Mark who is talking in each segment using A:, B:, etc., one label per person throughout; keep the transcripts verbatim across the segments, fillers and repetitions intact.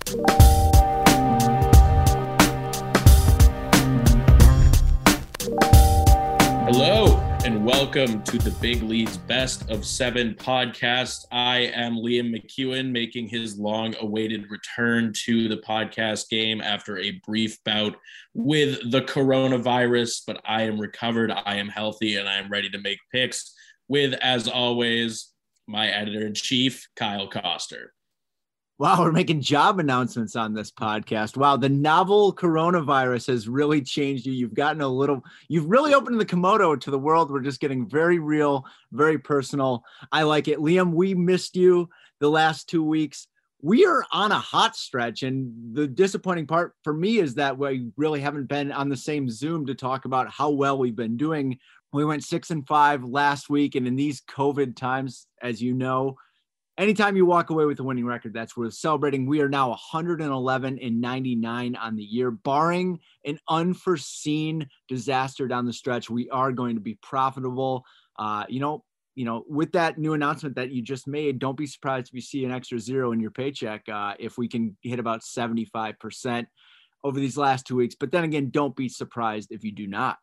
A: Hello and welcome to the Big League's Best of Seven podcast. I am Liam McEwen, making his long-awaited return to the podcast game after a brief bout with the coronavirus, but I am recovered, I am healthy, and I am ready to make picks with, as always, my editor-in-chief, Kyle Koster.
B: Wow, we're making job announcements on this podcast. Wow, the novel coronavirus has really changed you. You've gotten a little, you've really opened the Komodo to the world. We're just getting very real, very personal. I like it. Liam, we missed you the last two weeks. We are on a hot stretch, and the disappointing part for me is that we really haven't been on the same Zoom to talk about how well we've been doing. We went six and five last week, and in these COVID times, as you know, anytime you walk away with a winning record, that's worth celebrating. We are now one hundred eleven and ninety-nine on the year, barring an unforeseen disaster down the stretch. We are going to be profitable. Uh, you know, you know, with that new announcement that you just made, don't be surprised if you see an extra zero in your paycheck uh, if we can hit about seventy-five percent over these last two weeks. But then again, don't be surprised if you do not.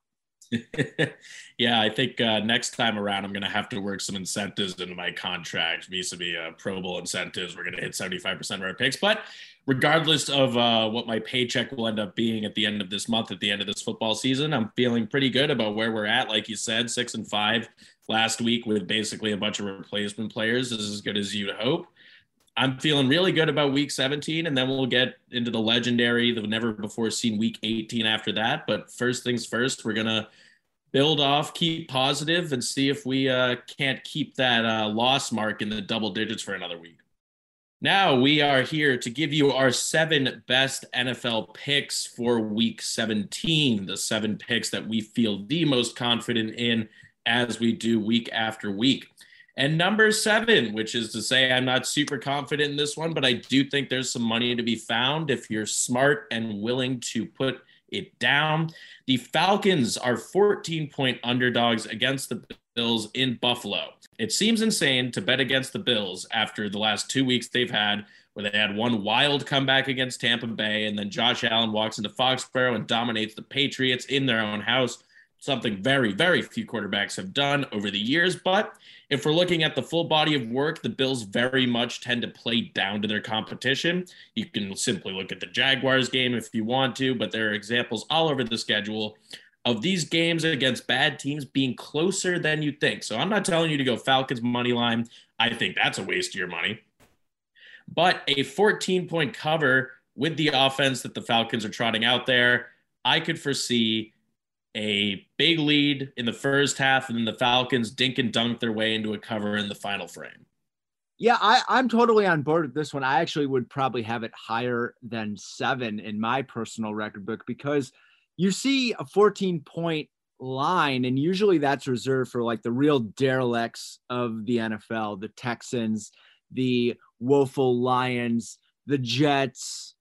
A: Yeah, I think uh, next time around, I'm going to have to work some incentives into my contract vis-a-vis uh, Pro Bowl incentives. We're going to hit seventy-five percent of our picks. But regardless of uh, what my paycheck will end up being at the end of this month, at the end of this football season, I'm feeling pretty good about where we're at. Like you said, six and five last week with basically a bunch of replacement players is as good as you'd hope. I'm feeling really good about week seventeen, and then we'll get into the legendary, the never before seen week eighteen after that. But first things first, we're going to build off, keep positive, and see if we uh, can't keep that uh, loss mark in the double digits for another week. Now we are here to give you our seven best N F L picks for week seventeen, the seven picks that we feel the most confident in as we do week after week. And number seven, which is to say I'm not super confident in this one, but I do think there's some money to be found if you're smart and willing to put it down. The Falcons are fourteen-point underdogs against the Bills in Buffalo. It seems insane to bet against the Bills after the last two weeks they've had, where they had one wild comeback against Tampa Bay, and then Josh Allen walks into Foxborough and dominates the Patriots in their own house. Something very, very few quarterbacks have done over the years. But if we're looking at the full body of work, the Bills very much tend to play down to their competition. You can simply look at the Jaguars game if you want to, but there are examples all over the schedule of these games against bad teams being closer than you think. So I'm not telling you to go Falcons money line. I think that's a waste of your money. But a fourteen-point cover with the offense that the Falcons are trotting out there, I could foresee a big lead in the first half, and then the Falcons dink and dunk their way into a cover in the final frame.
B: Yeah, I, I'm totally on board with this one. I actually would probably have it higher than seven in my personal record book, because you see a fourteen-point line, and usually that's reserved for like the real derelicts of the N F L, the Texans, the woeful Lions, the Jets,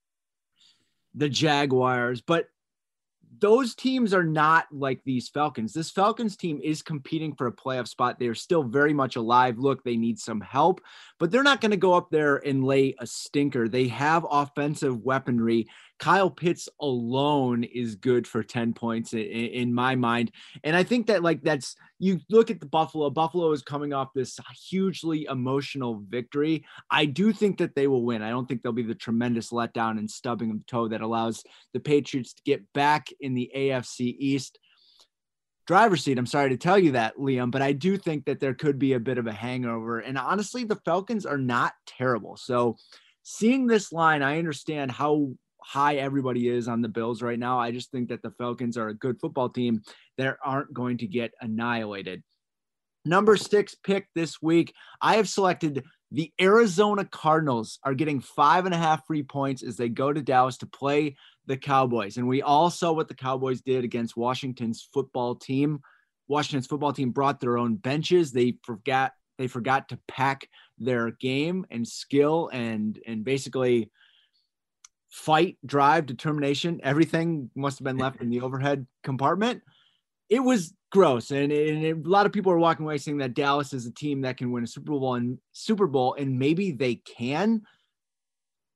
B: the Jaguars. But those teams are not like these Falcons. This Falcons team is competing for a playoff spot. They're still very much alive. Look, they need some help, but they're not going to go up there and lay a stinker. They have offensive weaponry. Kyle Pitts alone is good for ten points in, in my mind. And I think that like that's, you look at the Buffalo, Buffalo is coming off this hugely emotional victory. I do think that they will win. I don't think they'll be the tremendous letdown and stubbing of the toe that allows the Patriots to get back in the A F C East driver's seat. I'm sorry to tell you that, Liam, but I do think that there could be a bit of a hangover. And honestly, the Falcons are not terrible. So seeing this line, I understand how high everybody is on the Bills right now. I just think that the Falcons are a good football team that aren't going to get annihilated. Number six pick this week, I have selected the Arizona Cardinals are getting five and a half free points as they go to Dallas to play the Cowboys. And we all saw what the Cowboys did against Washington's football team. Washington's football team brought their own benches. They forgot, they forgot to pack their game and skill and, and basically fight, drive, determination. Everything must have been left in the overhead compartment. It was gross. And, and a lot of people are walking away saying that Dallas is a team that can win a Super Bowl and Super Bowl, and maybe they can.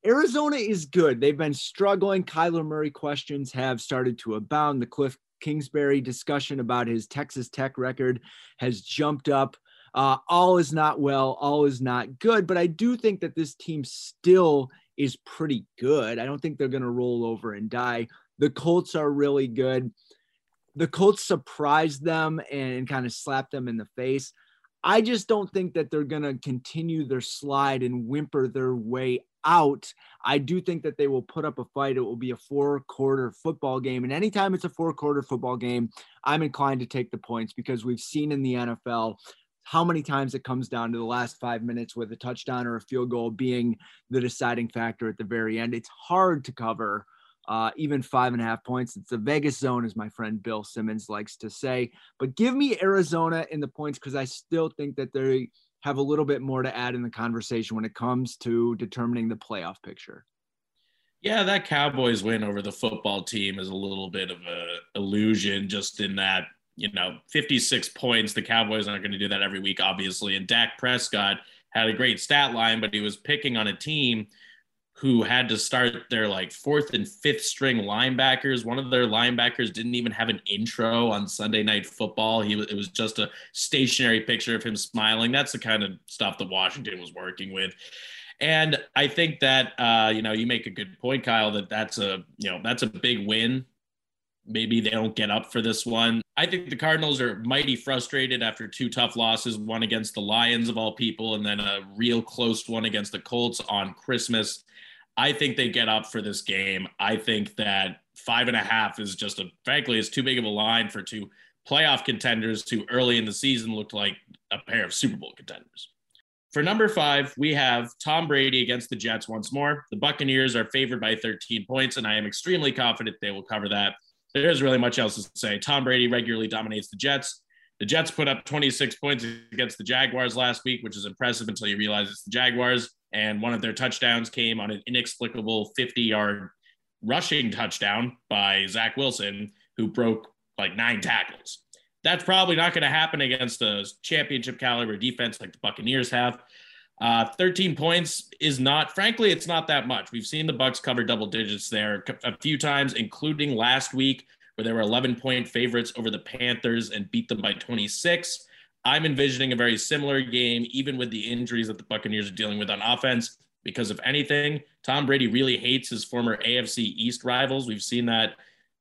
B: Arizona is good. They've been struggling. Kyler Murray questions have started to abound. The Cliff Kingsbury discussion about his Texas Tech record has jumped up. Uh, all is not well. All is not good. But I do think that this team still is pretty good. I don't think they're going to roll over and die. The Colts are really good. The Colts surprised them and kind of slapped them in the face. I just don't think that they're going to continue their slide and whimper their way out. I do think that they will put up a fight. It will be a four-quarter football game. And anytime it's a four-quarter football game, I'm inclined to take the points because we've seen in the N F L how many times it comes down to the last five minutes with a touchdown or a field goal being the deciding factor at the very end. It's hard to cover uh, even five and a half points. It's a Vegas zone, as my friend Bill Simmons likes to say. But give me Arizona in the points because I still think that they have a little bit more to add in the conversation when it comes to determining the playoff picture.
A: Yeah, that Cowboys win over the football team is a little bit of a illusion, just in that, you know, fifty-six points. The Cowboys aren't going to do that every week, obviously. And Dak Prescott had a great stat line, but he was picking on a team who had to start their like fourth and fifth string linebackers. One of their linebackers didn't even have an intro on Sunday Night Football. He it was just a stationary picture of him smiling. That's the kind of stuff that Washington was working with. And I think that, uh, you know, you make a good point, Kyle, that that's a, you know, that's a big win. Maybe they don't get up for this one. I think the Cardinals are mighty frustrated after two tough losses, one against the Lions of all people, and then a real close one against the Colts on Christmas. I think they get up for this game. I think that five and a half is just a, frankly, it's too big of a line for two playoff contenders who early in the season looked like a pair of Super Bowl contenders. For number five, we have Tom Brady against the Jets once more. The Buccaneers are favored by thirteen points, and I am extremely confident they will cover that. There isn't really much else to say. Tom Brady regularly dominates the Jets. The Jets put up twenty-six points against the Jaguars last week, which is impressive until you realize it's the Jaguars. And one of their touchdowns came on an inexplicable fifty-yard rushing touchdown by Zach Wilson, who broke like nine tackles. That's probably not going to happen against a championship caliber defense like the Buccaneers have. Uh, thirteen points is not, frankly, it's not that much. We've seen the Bucs cover double digits there a few times, including last week where they were eleven-point favorites over the Panthers and beat them by twenty-six. I'm envisioning a very similar game, even with the injuries that the Buccaneers are dealing with on offense, because if anything, Tom Brady really hates his former A F C East rivals. We've seen that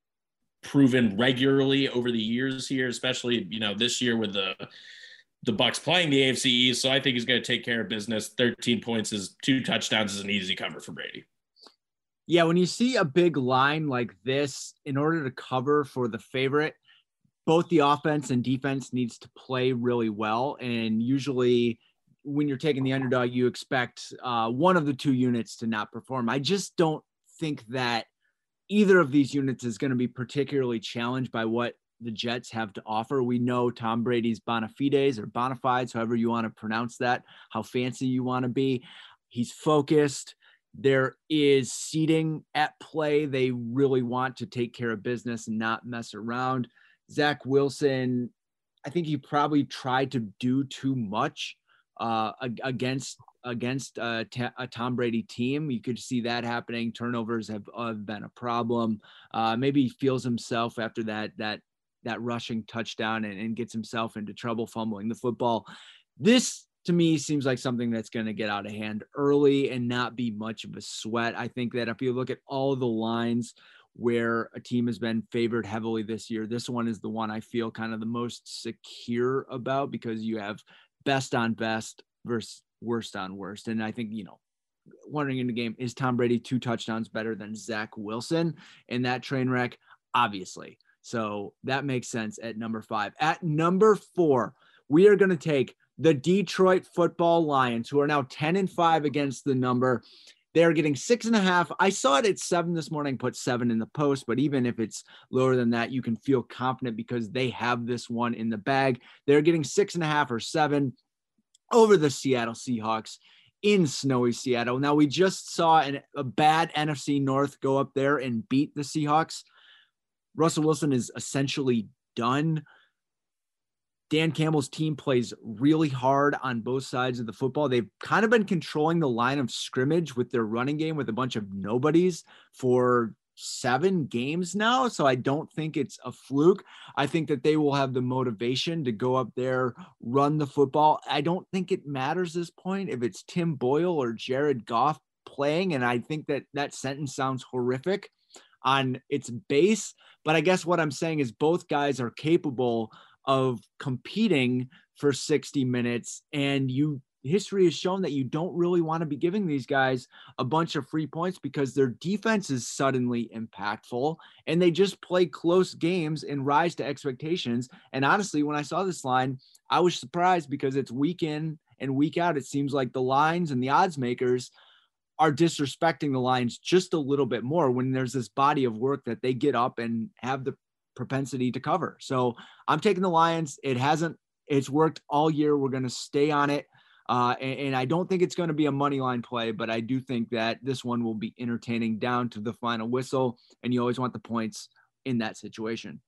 A: proven regularly over the years here, especially, you know, this year with the the Bucs playing the A F C East. So I think he's going to take care of business. thirteen points is two touchdowns is an easy cover for Brady.
B: Yeah, when you see a big line like this, in order to cover for the favorite, both the offense and defense needs to play really well. And usually when you're taking the underdog, you expect uh, one of the two units to not perform. I just don't think that either of these units is going to be particularly challenged by what the Jets have to offer. We know Tom Brady's bona fides or bona fides, however you want to pronounce that, how fancy you want to be. He's focused. There is seeding at play. They really want to take care of business and not mess around. Zach Wilson, I think he probably tried to do too much uh, against against a, a Tom Brady team. You could see that happening. Turnovers have, have been a problem. Uh, maybe he feels himself after that that that rushing touchdown and, and gets himself into trouble fumbling the football. This, to me, seems like something that's going to get out of hand early and not be much of a sweat. I think that if you look at all the lines where a team has been favored heavily this year, this one is the one I feel kind of the most secure about because you have best on best versus worst on worst. And I think, you know, wondering in the game, is Tom Brady two touchdowns better than Zach Wilson in that train wreck? Obviously. So that makes sense at number five. At number four, we are going to take the Detroit Football Lions, who are now ten and five against the number. They're getting six and a half. I saw it at seven this morning, put seven in the post, but even if it's lower than that, you can feel confident because they have this one in the bag. They're getting six and a half or seven over the Seattle Seahawks in snowy Seattle. Now, we just saw an, a bad N F C North go up there and beat the Seahawks. Russell Wilson is essentially done. Dan Campbell's team plays really hard on both sides of the football. They've kind of been controlling the line of scrimmage with their running game with a bunch of nobodies for seven games now. So I don't think it's a fluke. I think that they will have the motivation to go up there, run the football. I don't think it matters at this point if it's Tim Boyle or Jared Goff playing. And I think that that sentence sounds horrific on its base. But I guess what I'm saying is both guys are capable of competing for sixty minutes, and you history has shown that you don't really want to be giving these guys a bunch of free points because their defense is suddenly impactful and they just play close games and rise to expectations. And honestly, when I saw this line, I was surprised because it's week in and week out. It seems like the lines and the odds makers are disrespecting the lines just a little bit more when there's this body of work that they get up and have the propensity to cover. So I'm taking the Lions. It hasn't, it's worked all year. We're going to stay on it. Uh, and, and I don't think it's going to be a money line play, but I do think that this one will be entertaining down to the final whistle. And you always want the points in that situation.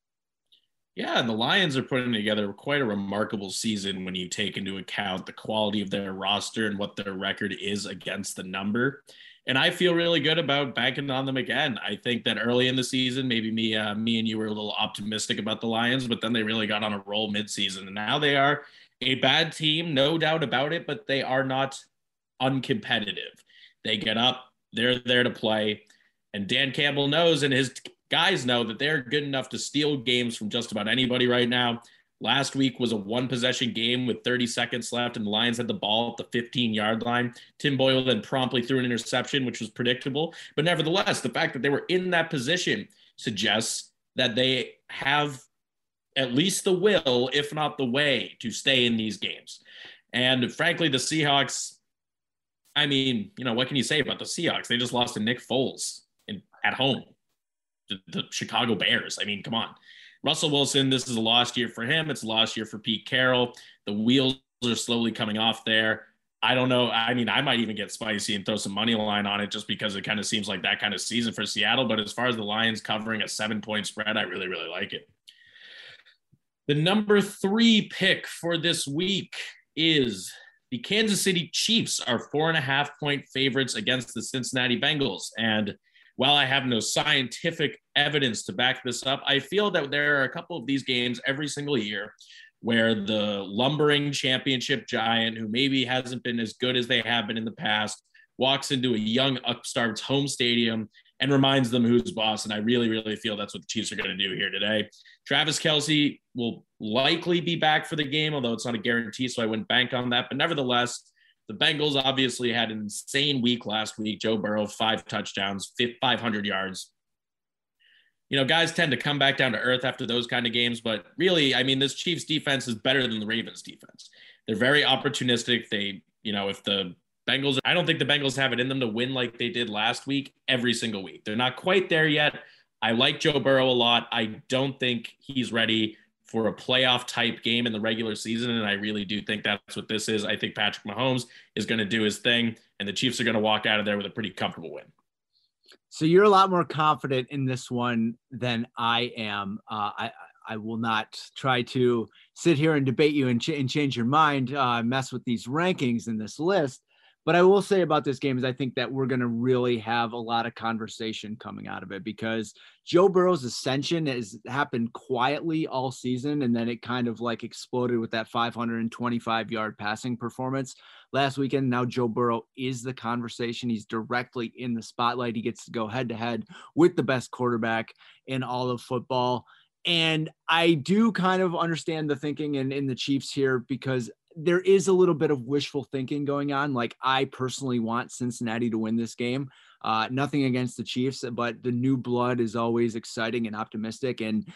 A: Yeah, and the Lions are putting together quite a remarkable season when you take into account the quality of their roster and what their record is against the number. And I feel really good about banking on them again. I think that early in the season, maybe me, uh, me and you were a little optimistic about the Lions, but then they really got on a roll midseason. And now they are a bad team, no doubt about it, but they are not uncompetitive. They get up, they're there to play. And Dan Campbell knows, and his guys know, that they're good enough to steal games from just about anybody right now. Last week was a one-possession game with thirty seconds left, and the Lions had the ball at the fifteen-yard line. Tim Boyle then promptly threw an interception, which was predictable. But nevertheless, the fact that they were in that position suggests that they have at least the will, if not the way, to stay in these games. And frankly, the Seahawks, I mean, you know, what can you say about the Seahawks? They just lost to Nick Foles in, at home, to the Chicago Bears. I mean, come on. Russell Wilson, this is a lost year for him. It's a lost year for Pete Carroll. The wheels are slowly coming off there. I don't know. I mean, I might even get spicy and throw some money line on it just because it kind of seems like that kind of season for Seattle. But as far as the Lions covering a seven-point spread, I really, really like it. The number three pick for this week is the Kansas City Chiefs are four and a half point favorites against the Cincinnati Bengals. And while I have no scientific evidence to back this up, I feel that there are a couple of these games every single year where the lumbering championship giant, who maybe hasn't been as good as they have been in the past, walks into a young upstart's home stadium and reminds them who's boss. And I really, really feel that's what the Chiefs are going to do here today. Travis Kelce will likely be back for the game, although it's not a guarantee, so I wouldn't bank on that. But nevertheless, the Bengals obviously had an insane week last week. Joe Burrow, five touchdowns, five hundred yards. You know, guys tend to come back down to earth after those kind of games, but really, I mean, this Chiefs defense is better than the Ravens defense. They're very opportunistic. They, you know, if the Bengals, I don't think the Bengals have it in them to win like they did last week every single week. They're not quite there yet. I like Joe Burrow a lot. I don't think he's ready for a playoff type game in the regular season. And I really do think that's what this is. I think Patrick Mahomes is going to do his thing, and the Chiefs are going to walk out of there with a pretty comfortable win.
B: So you're a lot more confident in this one than I am. Uh, I, I will not try to sit here and debate you and, ch- and change your mind, uh, mess with these rankings in this list. But I will say about this game is I think that we're going to really have a lot of conversation coming out of it because Joe Burrow's ascension has happened quietly all season. And then it kind of like exploded with that five hundred twenty-five yard passing performance last weekend. Now Joe Burrow is the conversation. He's directly in the spotlight. He gets to go head to head with the best quarterback in all of football. And I do kind of understand the thinking in, in the Chiefs here because there is a little bit of wishful thinking going on. Like I personally want Cincinnati to win this game. Uh, nothing against the Chiefs, but the new blood is always exciting and optimistic. And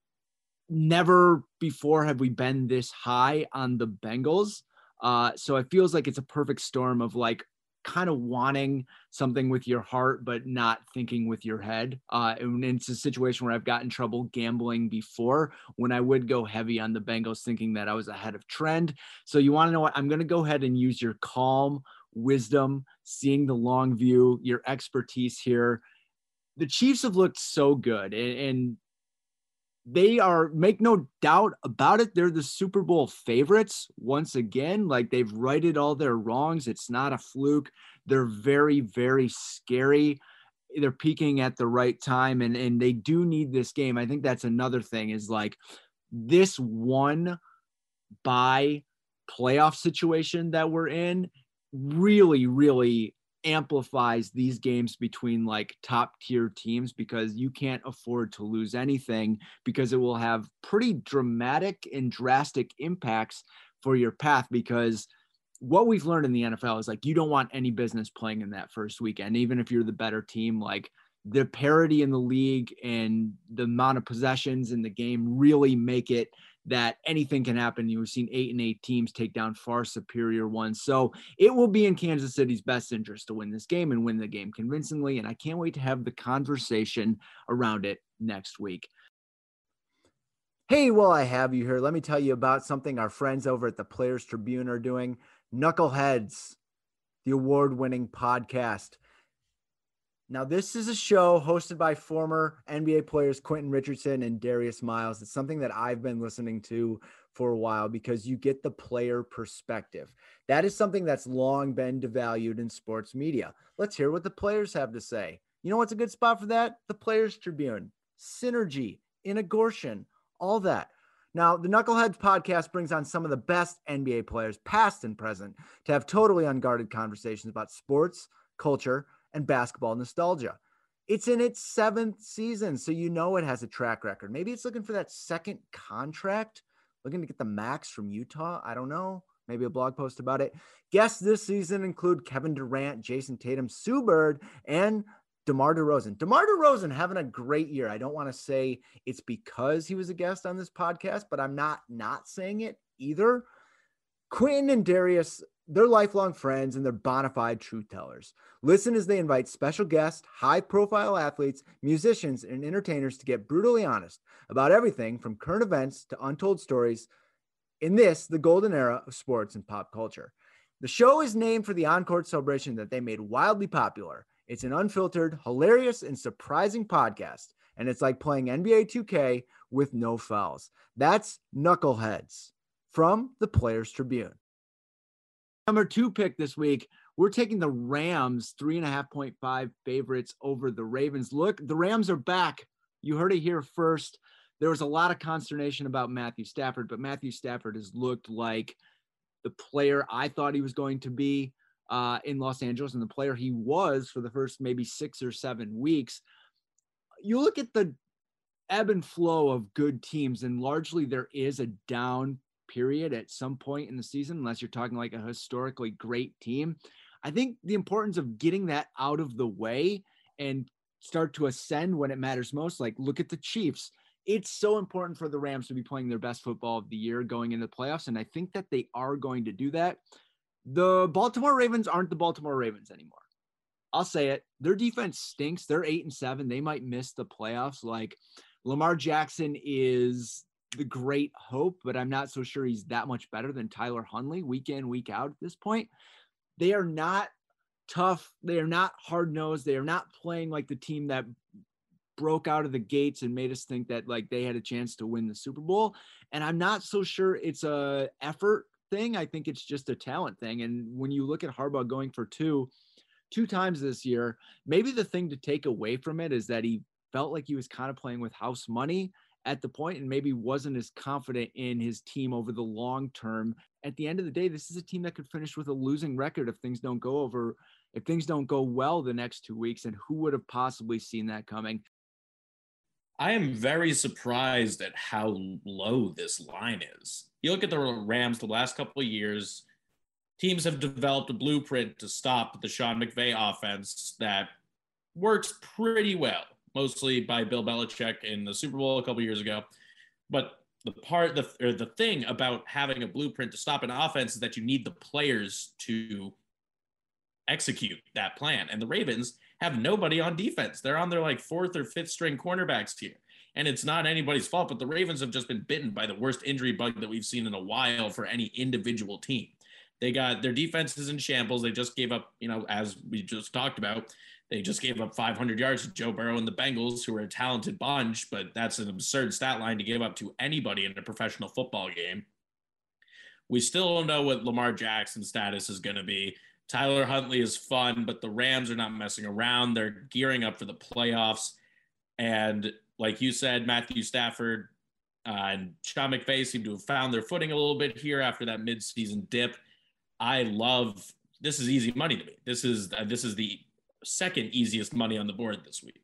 B: never before have we been this high on the Bengals. Uh, so it feels like it's a perfect storm of like kind of wanting something with your heart, but not thinking with your head. Uh, and it's a situation where I've gotten trouble gambling before when I would go heavy on the Bengals thinking that I was ahead of trend. So you want to know what? I'm going to go ahead and use your calm wisdom, seeing the long view, your expertise here. The Chiefs have looked so good. And, and they are, make no doubt about it, they're the Super Bowl favorites once again. Like, they've righted all their wrongs. It's not a fluke. They're very, very scary. They're peaking at the right time, and, and they do need this game. I think that's another thing, is like this one by playoff situation that we're in really, really amplifies these games between like top tier teams, because you can't afford to lose anything, because it will have pretty dramatic and drastic impacts for your path. Because what we've learned in the N F L is like, you don't want any business playing in that first weekend, even if you're the better team. Like, the parity in the league and the amount of possessions in the game really make it that anything can happen. You've seen eight and eight teams take down far superior ones. So it will be in Kansas City's best interest to win this game and win the game convincingly. And I can't wait to have the conversation around it next week. Hey, while I have you here, let me tell you about something our friends over at the Players Tribune are doing. Knuckleheads, the award-winning podcast. Now, this is a show hosted by former N B A players Quentin Richardson and Darius Miles. It's something that I've been listening to for a while, because you get the player perspective. That is something that's long been devalued in sports media. Let's hear what the players have to say. You know what's a good spot for that? The Players Tribune, Synergy, Inagortion, all that. Now, the Knuckleheads podcast brings on some of the best N B A players, past and present, to have totally unguarded conversations about sports, culture, and basketball nostalgia. It's in its seventh season, so you know it has a track record. Maybe it's looking for that second contract, looking to get the max from Utah. I don't know. Maybe a blog post about it. Guests this season include Kevin Durant, Jason Tatum, Sue Bird, and DeMar DeRozan. DeMar DeRozan having a great year. I don't want to say it's because he was a guest on this podcast, but I'm not not saying it either. Quentin and Darius, they're lifelong friends and they're bona fide truth tellers. Listen as they invite special guests, high-profile athletes, musicians, and entertainers to get brutally honest about everything from current events to untold stories in this, the golden era of sports and pop culture. The show is named for the on-court celebration that they made wildly popular. It's an unfiltered, hilarious, and surprising podcast, and it's like playing N B A two K with no fouls. That's Knuckleheads from the Players Tribune. Number two pick this week, we're taking the Rams, three and a half point five favorites over the Ravens. Look, the Rams are back. You heard it here first. There was a lot of consternation about Matthew Stafford, but Matthew Stafford has looked like the player I thought he was going to be uh, in Los Angeles, and the player he was for the first maybe six or seven weeks. You look at the ebb and flow of good teams, and largely there is a down period at some point in the season, unless you're talking like a historically great team. I think the importance of getting that out of the way and start to ascend when it matters most. Like, look at the Chiefs. It's so important for the Rams to be playing their best football of the year going into the playoffs, and I think that they are going to do that. The Baltimore Ravens aren't the Baltimore Ravens anymore. I'll say it. Their defense stinks. They're eight and seven. They might miss the playoffs. Like, Lamar Jackson is the great hope, but I'm not so sure he's that much better than Tyler Huntley week in, week out at this point. They are not tough. They are not hard-nosed. They are not playing like the team that broke out of the gates and made us think that like they had a chance to win the Super Bowl. And I'm not so sure it's a effort thing. I think it's just a talent thing. And when you look at Harbaugh going for two, two times this year, maybe the thing to take away from it is that he felt like he was kind of playing with house money at the point and maybe wasn't as confident in his team over the long term. At the end of the day, this is a team that could finish with a losing record if things don't go over, if things don't go well the next two weeks. And who would have possibly seen that coming?
A: I am very surprised at how low this line is. You look at the Rams the last couple of years, teams have developed a blueprint to stop the Sean McVay offense that works pretty well, mostly by Bill Belichick in the Super Bowl a couple of years ago. But the part, the, or the thing about having a blueprint to stop an offense is that you need the players to execute that plan. And the Ravens have nobody on defense. They're on their like fourth or fifth string cornerbacks here. And it's not anybody's fault, but the Ravens have just been bitten by the worst injury bug that we've seen in a while for any individual team. They got their defense is in shambles. They just gave up, you know, as we just talked about, they just gave up five hundred yards to Joe Burrow and the Bengals, who are a talented bunch, but that's an absurd stat line to give up to anybody in a professional football game. We still don't know what Lamar Jackson's status is going to be. Tyler Huntley is fun, but the Rams are not messing around. They're gearing up for the playoffs. And like you said, Matthew Stafford uh, and Sean McVay seem to have found their footing a little bit here after that midseason dip. I love this is easy money to me. This is uh, this is the second easiest money on the board this week.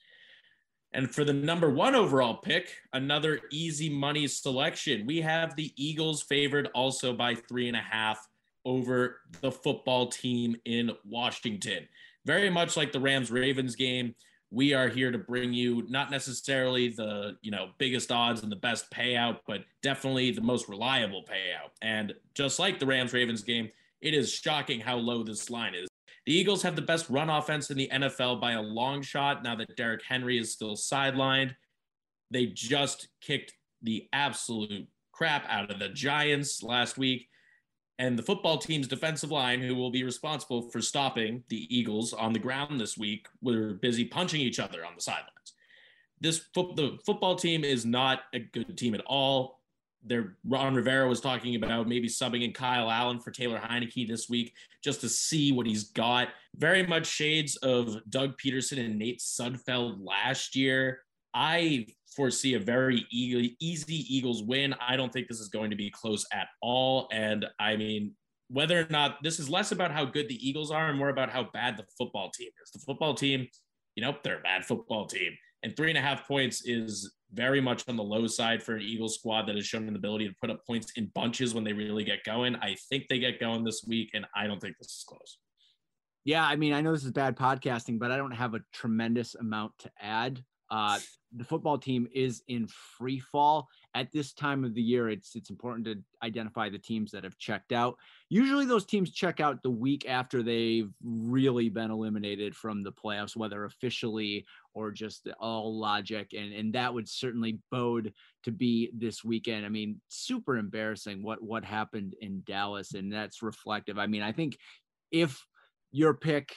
A: And for the number one overall pick, another easy money selection. We have the Eagles favored also by three and a half over the football team in Washington. Very much like the Rams-Ravens game, we are here to bring you not necessarily the, you know, biggest odds and the best payout, but definitely the most reliable payout. And just like the Rams-Ravens game, it is shocking how low this line is. The Eagles have the best run offense in the N F L by a long shot now that Derrick Henry is still sidelined. They just kicked the absolute crap out of the Giants last week. And the football team's defensive line, who will be responsible for stopping the Eagles on the ground this week, were busy punching each other on the sidelines. This fo- the football team is not a good team at all. Their Ron Rivera was talking about maybe subbing in Kyle Allen for Taylor Heineke this week just to see what he's got. Very much shades of Doug Peterson and Nate Sudfeld last year. I foresee a very easy Eagles win. I don't think this is going to be close at all. And I mean, whether or not this is less about how good the Eagles are and more about how bad the football team is. The football team, you know, they're a bad football team. And three and a half points is very much on the low side for an Eagles squad that has shown an ability to put up points in bunches when they really get going. I think they get going this week, and I don't think this is close.
B: Yeah, I mean, I know this is bad podcasting, but I don't have a tremendous amount to add. Uh, the football team is in free fall at this time of the year. It's it's important to identify the teams that have checked out. Usually those teams check out the week after they've really been eliminated from the playoffs, whether officially or just all logic. And, and that would certainly bode to be this weekend. I mean, super embarrassing what, what happened in Dallas. And that's reflective. I mean, I think if your pick,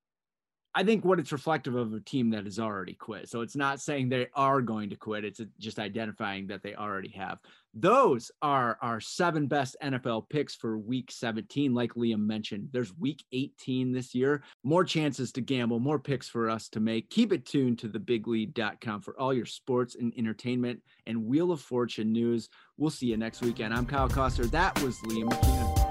B: I think what it's reflective of a team that has already quit. So it's not saying they are going to quit. It's just identifying that they already have. Those are our seven best N F L picks for week seventeen. Like Liam mentioned, there's week eighteen this year. More chances to gamble, more picks for us to make. Keep it tuned to the big lead dot com for all your sports and entertainment and Wheel of Fortune news. We'll see you next weekend. I'm Kyle Koster. That was Liam McKinnon.